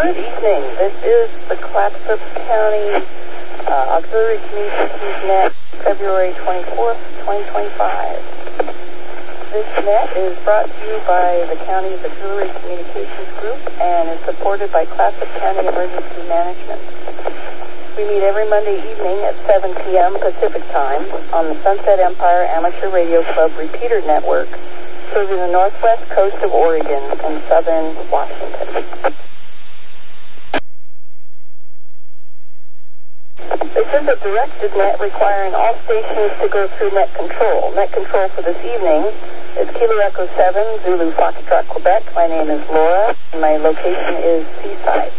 Good evening. This is the Clatsop County Auxiliary Communications Net, February 24th, 2025. This net is brought to you by the county's Auxiliary Communications Group and is supported by Clatsop County Emergency Management. We meet every Monday evening at 7 p.m. Pacific Time on the Sunset Empire Amateur Radio Club repeater network, serving the northwest coast of Oregon and southern Washington. This is a directed net requiring all stations to go through net control. Net control for this evening is Kilo Echo 7, Zulu Foxtrot, Quebec. My name is Laura, and my location is Seaside.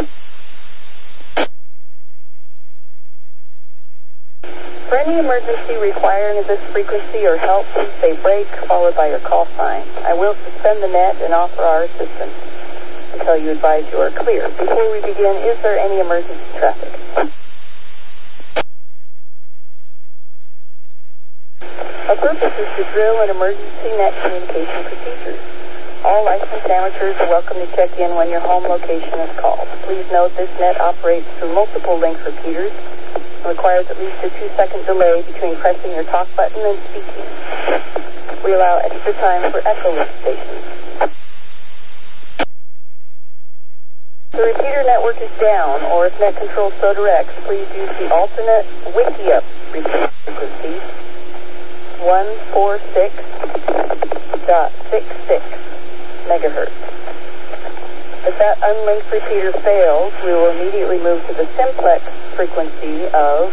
For any emergency requiring this frequency or help, please say break, followed by your call sign. I will suspend the net and offer our assistance until you advise you are clear. Before we begin, is there any emergency traffic? Our purpose is to drill an emergency net communication procedures. All licensed amateurs are welcome to check in when your home location is called. Please note this net operates through multiple link repeaters and requires at least a 2-second delay between pressing your talk button and speaking. We allow extra time for echo link stations. If the repeater network is down, or if net control so directs, please use the alternate Wikia repeater frequency 146.66 megahertz. If that unlinked repeater fails, we will immediately move to the simplex frequency of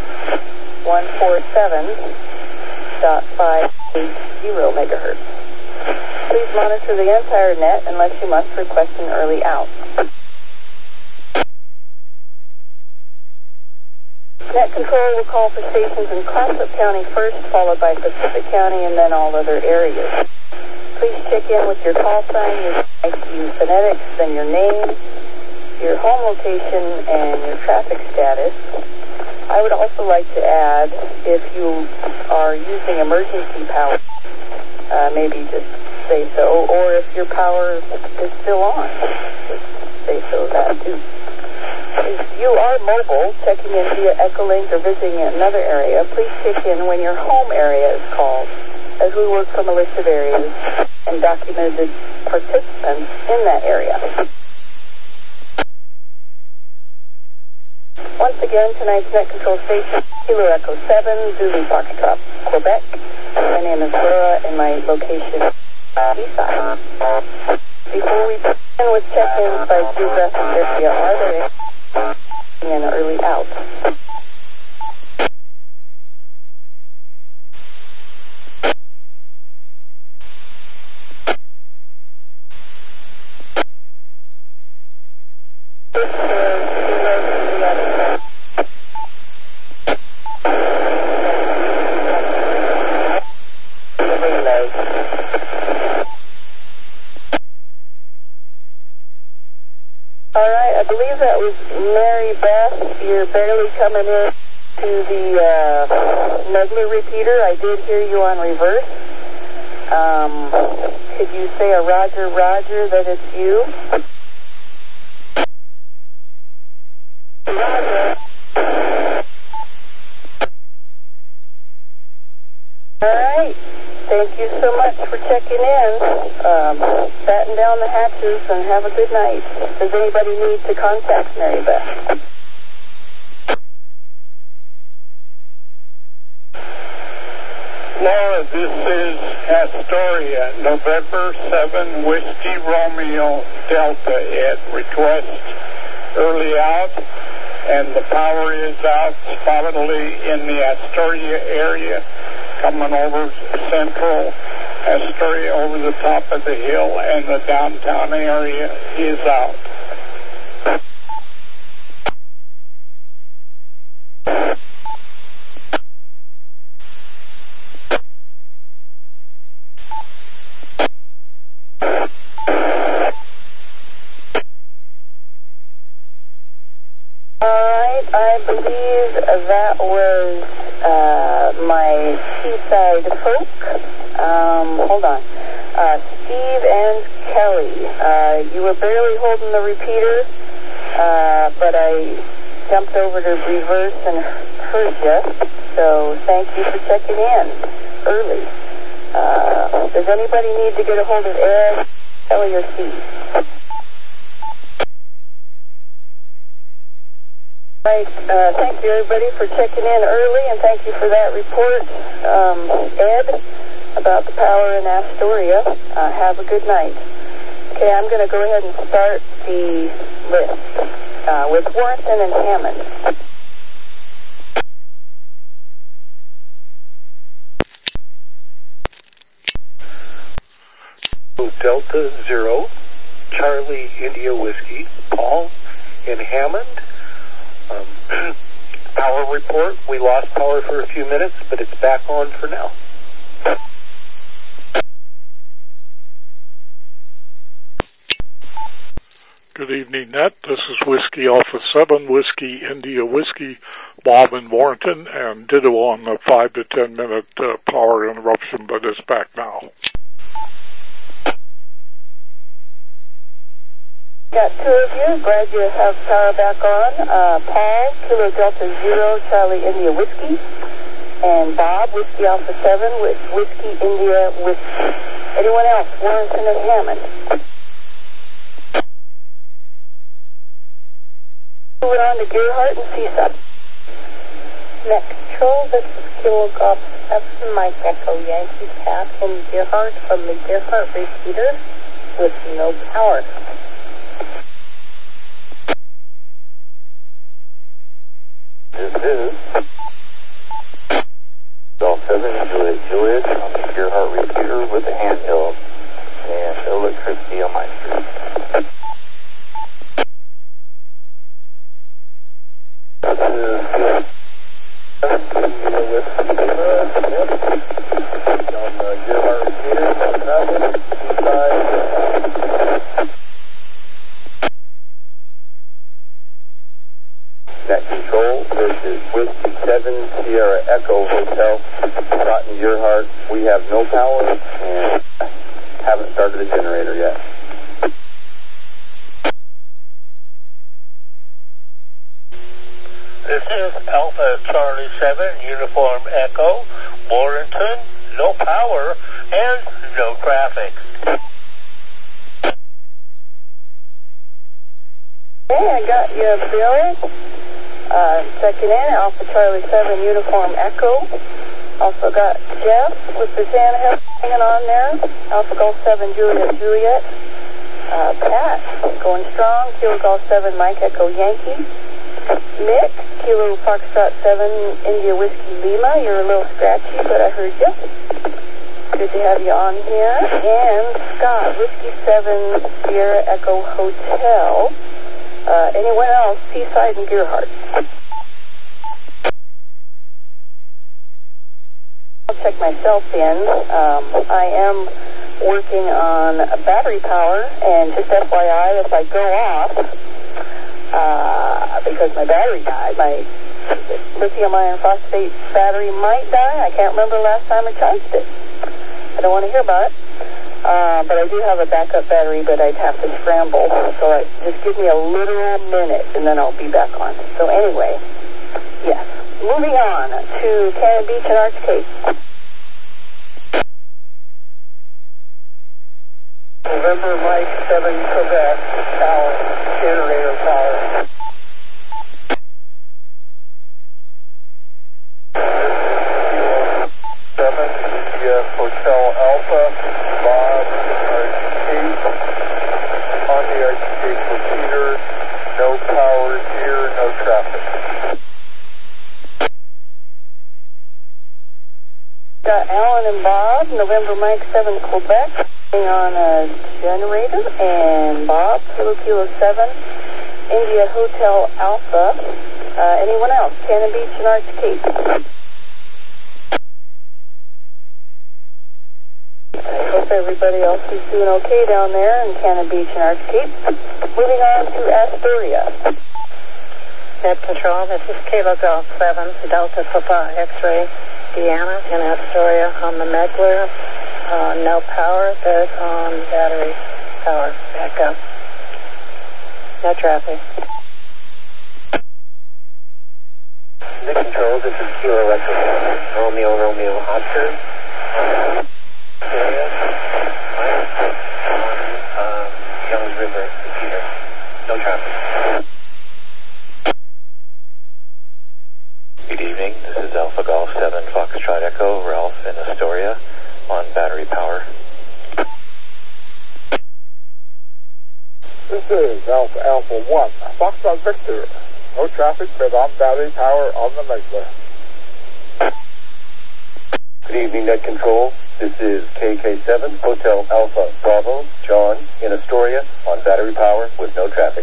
147.580 megahertz. Please monitor the entire net unless you must request an early out. Net control will call for stations in Clatsop County first, followed by Pacific County, and then all other areas. Please check in with your call sign, your ICU phonetics, then your name, your home location, and your traffic status. I would also like to add, if you are using emergency power, maybe just say so, or if your power is still on, just say so of that too. If you are mobile, checking in via Echolink or visiting another area, please check in when your home area is called, as we work from a list of areas and documented participants in that area. Once again, tonight's net control station, Kilo Echo 7, Zulu Foxtrot, Quebec. My name is Laura, and my location is Seaside. Before we begin with check-ins by geographic area, are there an early out? I believe that was Mary Beth. You're barely coming in to the Nugler repeater. I did hear you on reverse. Could you say a Roger, Roger, that it's you? Roger. All right. Thank you so much for checking in. Batten down the hatches and have a good night. Does anybody need to contact Mary Beth? Laura, this is Astoria, November 7, Whiskey Romeo Delta at request early out, and the power is out spottedly in the Astoria area, coming over central Astoria over the top of the hill, and the downtown area is out. I believe that was my Seaside folk. Hold on. Steve and Kelly, you were barely holding the repeater. but I jumped over to reverse and heard you. So thank you for checking in early. Does anybody need to get a hold of Ed, Kelly, or Steve? Right. Thank you, everybody, for checking in early, and thank you for that report, Ed, about the power in Astoria. Have a good night. Okay, I'm going to go ahead and start the list with Warrenton and Hammond. Delta Zero, Charlie India Whiskey, Paul in Hammond. Power report. We lost power for a few minutes, but it's back on for now. Good evening, Net. This is Whiskey Alpha 7, Whiskey India Whiskey, Bob in Warrenton, and ditto on the 5 to 10 minute power interruption, but it's back now. Got two of you. Glad you have power back on. Paul, Kilo Delta Zero, Charlie India Whiskey, and Bob, Whiskey Alpha 7 with Whiskey India Whiskey. Anyone else? Warrenton and Hammond. Moving on to Gearhart and Seaside. Net Control, this is Kilo Golf 7, Mike Echo Yankee Cat in Gearhart from the Gearhart repeater with no power. This is Golf 7, Juliet on the Gearhart repeater with a handheld and electricity on my street. This is on the Gearhart repeater, no traffic, Net Control, this is Whiskey 7 Sierra Echo Hotel, Cotton Gearhart. We have no power and haven't started the generator yet. This is Alpha Charlie 7, Uniform Echo, Warrenton, no power and no traffic. Okay, I got you, Bill. Checking in, Alpha Charlie 7 Uniform Echo. Also got Jeff with his hand hanging on there. Alpha Golf 7 Juliet. Pat going strong. Kilo Golf 7 Mike Echo Yankee. Mick, Kilo Foxtrot 7 India Whiskey Lima. You're a little scratchy, but I heard you. Good to have you on here. And Scott, Whiskey 7 Sierra Echo Hotel. Anyone else? Seaside and Gearhart. I'll check myself in. I am working on battery power, and just FYI, if I go off, because my battery died, my lithium iron phosphate battery might die. I can't remember the last time I charged it. I don't want to hear about it. But I do have a backup battery, but I'd have to scramble. So just give me a literal minute, and then I'll be back on. So anyway, yes. Moving on to Cannon Beach and Arch Cape. November Mike 7 Quebec, power, generator power. Hotel Alpha, Bob, Arch on the Arch repeater, no power here, no traffic. Got Alan and Bob, November Mike 7 Quebec, on a generator, and Bob, Kilo 7, India Hotel Alpha. Anyone else? Cannon Beach and Arch Cape. I hope everybody else is doing okay down there in Cannon Beach and Arch Cape. Moving on to Astoria. Net Control, this is Kilo Golf 7, Delta Papa X-Ray, Deanna in Astoria on the Megler. No power, but on battery power backup. No traffic. Nick Control, this is Kilo Echo Romeo Oscar. Area. On Youngs River, Peter. No traffic. Good evening, this is Alpha Golf 7 Foxtrot Echo, Ralph in Astoria on battery power. This is Alpha 1, Foxtrot Victor. No traffic, but on battery power on the Megler. Good evening, Net Control. This is KK7, Hotel Alpha Bravo, John in Astoria on battery power with no traffic.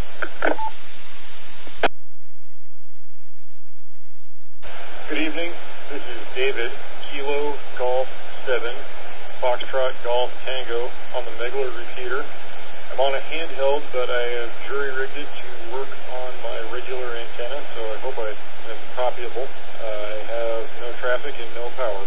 Good evening, this is David, Kilo Golf 7, Foxtrot Golf Tango on the Megler repeater. I'm on a handheld, but I have jury-rigged it to work on my regular antenna, so I hope I am copyable. I have no traffic and no power.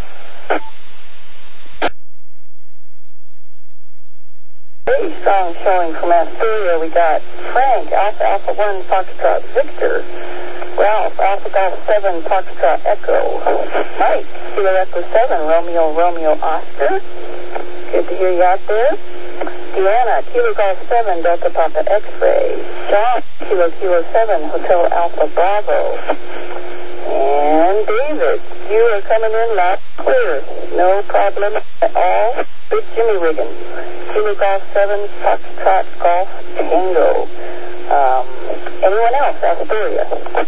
Very strong showing from Astoria. We got Frank, Alpha 1, Foxtrot Victor. Ralph, Alpha Golf 7, Foxtrot Echo. Mike, Kilo Echo 7, Romeo Oscar. Good to hear you out there. Deanna, Kilo Golf 7, Delta Papa X-Ray. John, Kilo 7, Hotel Alpha Bravo. And David, you are coming in loud and clear. No problem at all. Good Jimmy rigging. Kilo Golf 7, Foxtrot Golf Tango. Anyone else? Astoria.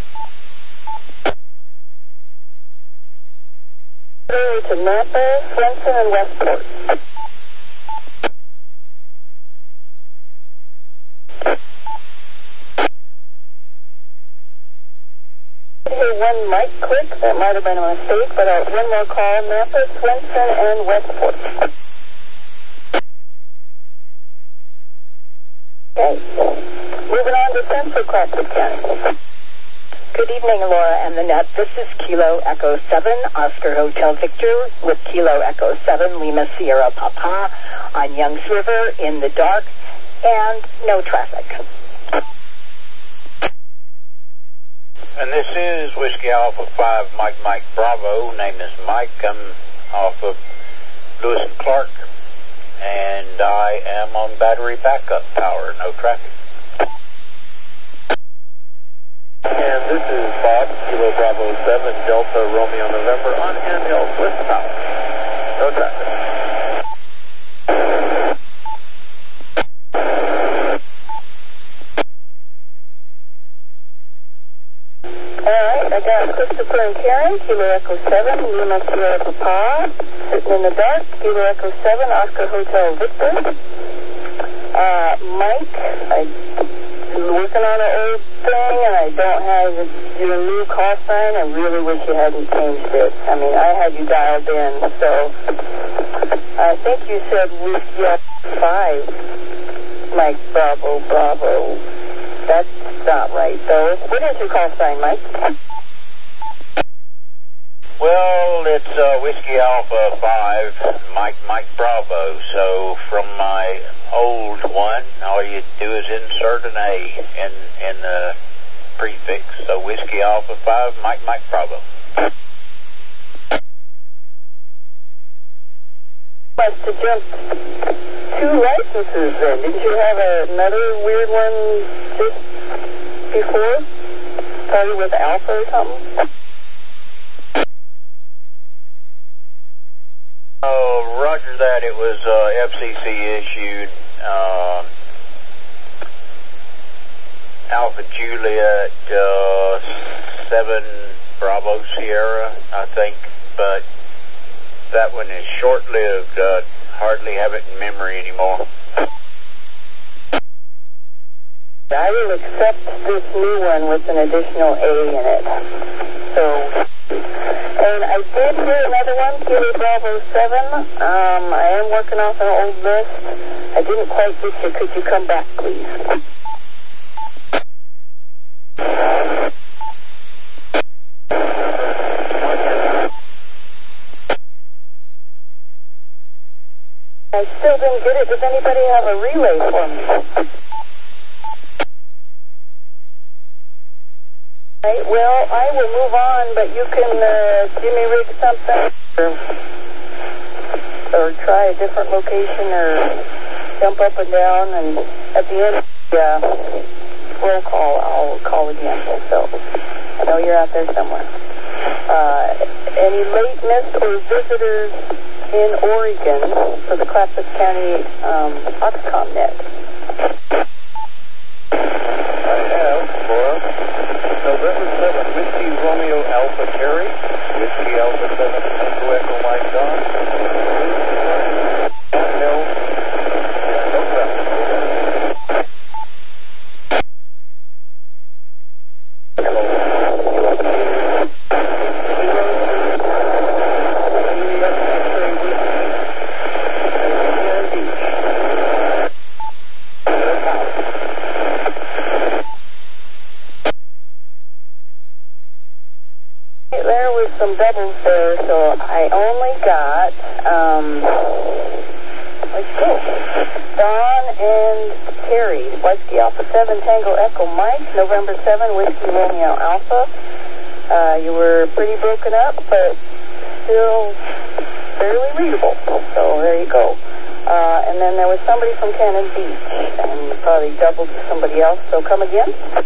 Over to Napa, Swenson, and Westport. I hear one mic click. That might have been a mistake, but one more call. Napa, Swenson, and Westport. Okay. Moving on to Central Classic County. Good evening, Laura and the net. This is Kilo Echo 7, Oscar Hotel Victor, with Kilo Echo 7, Lima Sierra Papa, on Youngs River in the dark, and no traffic. And this is Whiskey Alpha 5, Mike Bravo. Name is Mike. I'm off of Lewis and Clark, and I am on battery backup power, no traffic. And this is Bob, Kilo Bravo 7, Delta Romeo November on handheld with power. No traffic. Alright, I got Christopher and Karen, Kilo Echo 7, Lima Sierra Papa, sitting in the dark, Kilo Echo 7, Oscar Hotel Victor. Mike, I'm working on an old thing, and I don't have your new call sign. I really wish you hadn't changed it. I mean, I had you dialed in, so I think you said Whiskey 5, Mike Bravo. That's not right, though. What is your call sign, Mike? Well, it's Whiskey Alpha 5, Mike Bravo. So from my old one, all you do is insert an A in the prefix. So Whiskey Alpha 5, Mike Bravo. Must have jumped 2 licenses then. Didn't you have another weird one just before? Started with Alpha or something? Roger that. It was FCC issued Alpha Juliet 7 Bravo Sierra, I think, but that one is short-lived. Hardly have it in memory anymore. I will accept this new one with an additional A in it. So, and I did hear another one, Kilo Bravo 7. I am working off an old list. I didn't quite get you. Could you come back, please? I still didn't get it. Does anybody have a relay for me? Right, well, I will but you can jimmy rig something or try a different location or jump up and down, and at the end of the roll call, I'll call again. So I know you're out there somewhere. Any late missed or visitors in Oregon for the Clatsop County Oxcom net? I have, Laura. November 7, Whiskey Romeo Alpha Terry, Whiskey Alpha 7 Tango Echo Mike Don, no traffic. There was some doubles there, so I only got, let's go, Don and Terry, Whiskey Alpha 7 Tango Echo Mike, November 7, Whiskey Romeo Alpha. You were pretty broken up, but still fairly readable, so there you go. And then there was somebody from Cannon Beach, and you probably doubled to somebody else, so come again.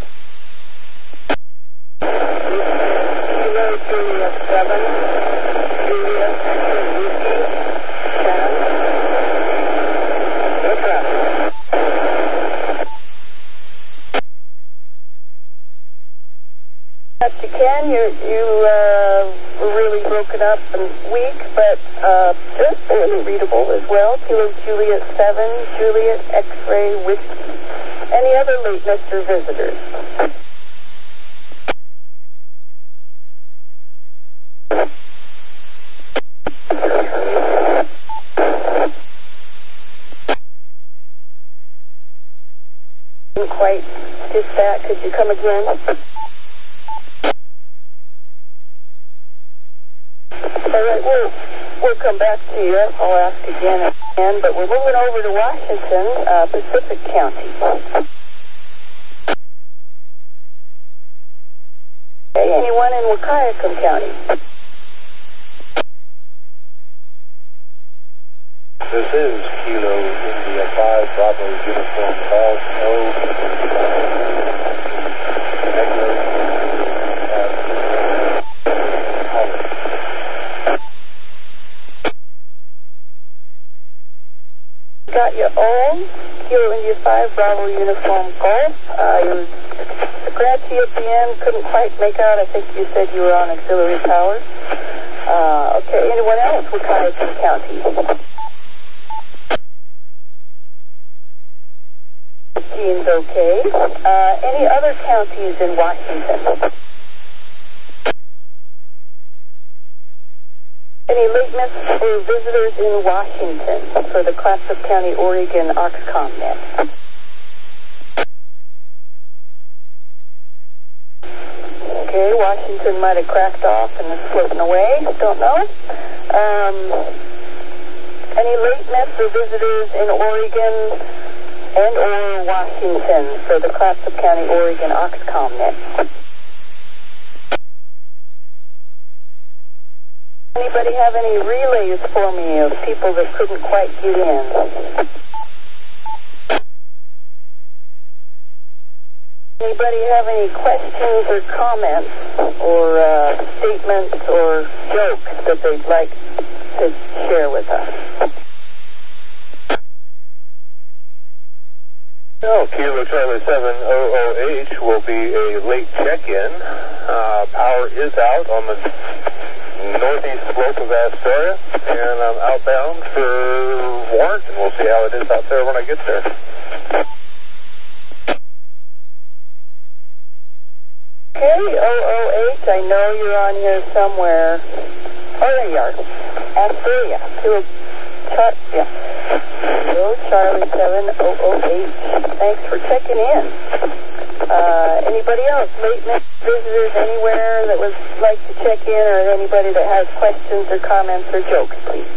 Juliet 7, Juliet Whiskey, Cannon. No traffic. Best you can. You were really broken up and weak, but just fairly readable as well. Kilo Juliet 7, Juliet X-Ray Whiskey. Any other late Mr. visitors? Didn't quite get that. Could you come again? All right, we'll come back to you. I'll ask again and again, but we're moving over to Washington, Pacific County. Okay, anyone in Wahkiakum County? This is Kilo India 5 Bravo Uniform Golf No Necklace Got your own Kilo India 5 Bravo Uniform Golf. You were scratchy at the end, couldn't quite make out. I think you said you were on auxiliary power. Okay, anyone else with Wahkiakum County? Gene's okay. Any other counties in Washington? Any late missed or visitors in Washington for the Clatsop County, Oregon Oxcom net? Okay, Washington might have cracked off and is floating away. Don't know. Any late missed or visitors in Oregon and or Washington for the Clatsop County, Oregon Oxcom net? Anybody have any relays for me of people that couldn't quite get in? Anybody have any questions or comments or statements or jokes that they'd like to share with us? No, Kilo Charlie 700H will be a late check-in. Power is out on the northeast slope of Astoria, and I'm outbound for Warrenton. We'll see how it is out there when I get there. Okay, 008, I know you're on here somewhere. Oh, there you are. Astoria. Charlie 700H. Thanks for checking in. Anybody else? Late visitors anywhere that would like to check in, or anybody that has questions or comments or jokes, please?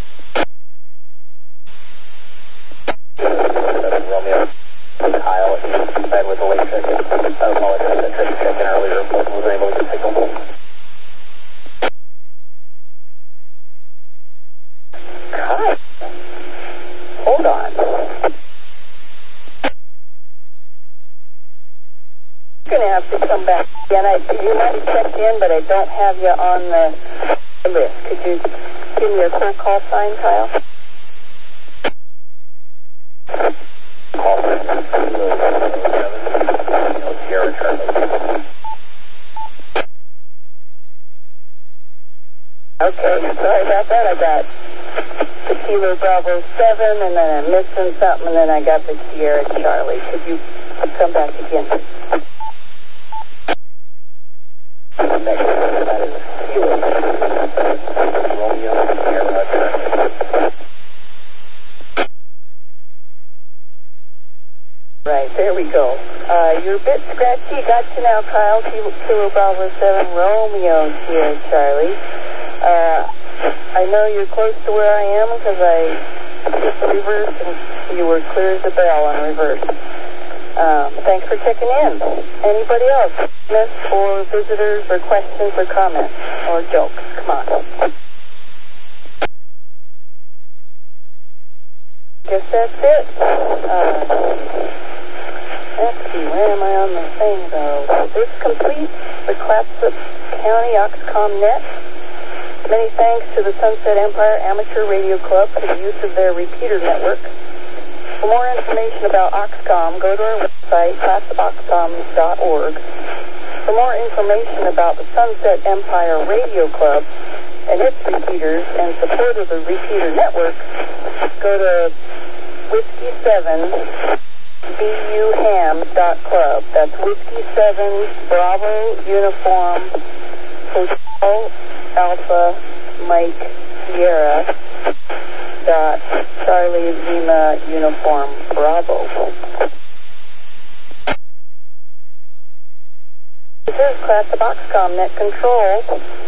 Romeo, Kyle at bad with the late check-in. I apologize. I tried to check in earlier, but wasn't able to get signal. God. Hold on. You're going to have to come back again. You might have checked in, but I don't have you on the list. Could you give me a full call sign, Kyle? Call sign 007, Sierra Charlie. Okay, sorry about that. I got the Kilo Bravo 7, and then I'm missing something, and then I got the Sierra Charlie. Could you come back again? Next, that is Kilo Romeo Sierra Charlie. Right, there we go. You're a bit scratchy. Got you now, Kyle. Kilo Bravo 7, Romeo Sierra Charlie. I know you're close to where I am because I hit the reverse and you were clear as a bell on reverse. Thanks for checking in. Anybody else? Or visitors or questions or comments or jokes? Come on. Guess that's it. Let's see, where am I on the thing though? This completes the Clatsop County Oxcom Net. Many thanks to the Sunset Empire Amateur Radio Club for the use of their repeater network. For more information about Oxcom, go to our website, classopoxcom.org. For more information about the Sunset Empire Radio Club and its repeaters and support of the repeater network, go to whiskey7buham.club. That's whiskey7 Bravo Uniform Hotel Alpha Mike Sierra dot Charlie Lima Uniform Bravo. This is Class of Oxcom Net Control.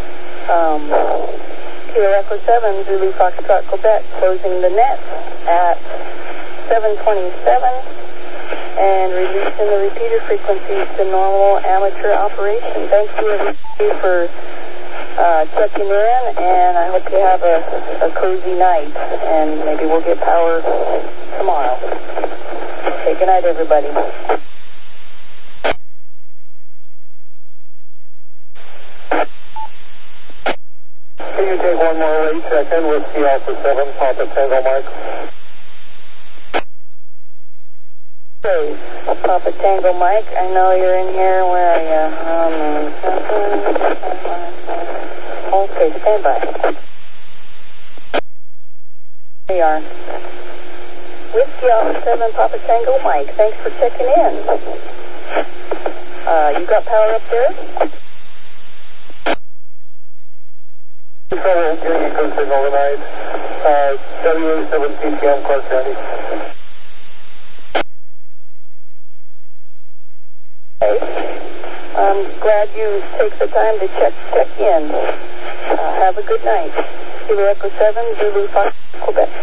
Kilo Echo 7 Zulu Foxtrot Quebec closing the net at 7:27 and releasing the repeater frequencies to normal amateur operation. Thank you everybody for checking in, and I hope you have a cozy night, and maybe we'll get power tomorrow. Okay, good night, everybody. Can you take one more late check-in with Whiskey Alpha 7, Papa Tango Mike? Okay, Papa Tango Mike, I know you're in here. Where are you? Okay, stand by. There you are. Whiskey Alpha 7, Papa Tango Mike, thanks for checking in. You got power up there? Control, getting a good signal tonight. WA7 PCM, Clark County. Okay. I'm glad you take the time to check in. Have a good night. Kilo Echo 7, Zulu Fox, Quebec.